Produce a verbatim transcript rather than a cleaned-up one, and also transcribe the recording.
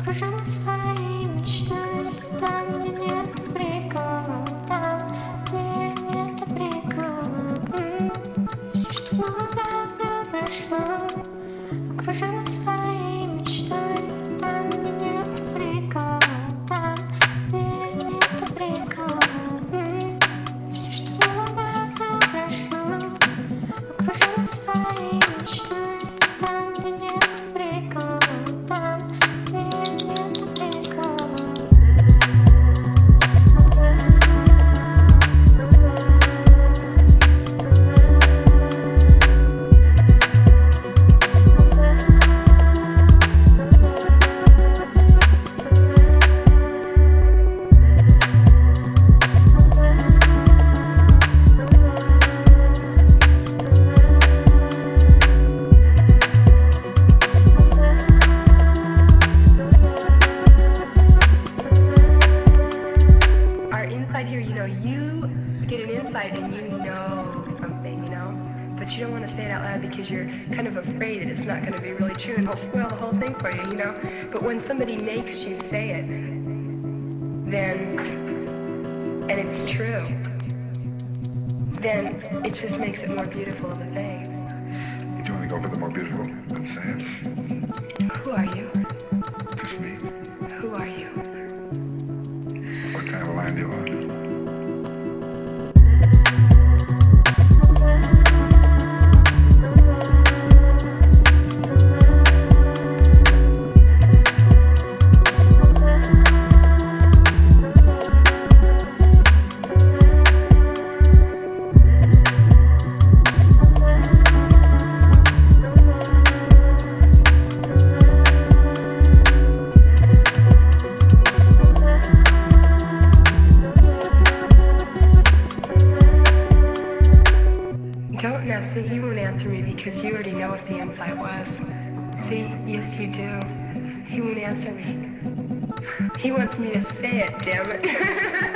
окружена своей мечтой. Там, где нет прикола, там, где нет прикола. Все, что было, давно прошло, окружена своей мечтой. Там, где нет прикола, там, где нет прикола. Все, что было, давно прошло, окружена своей мечтой. Там, где нет прикола, там, где нет прикола. Inside here, you know, you get an insight and you know something, you know, but you don't want to say it out loud because you're kind of afraid that it's not going to be really true and it'll spoil the whole thing for you, you know. But when somebody makes you say it, then, and it's true, then it just makes it more beautiful of a thing. You do want to go for the more beautiful than say it? Who are you? Just me. Who are you? What kind of a line do you want? Don't now, see, he won't answer me because you already know what the insight was. See, yes you do. He won't answer me. He wants me to say it, damn it.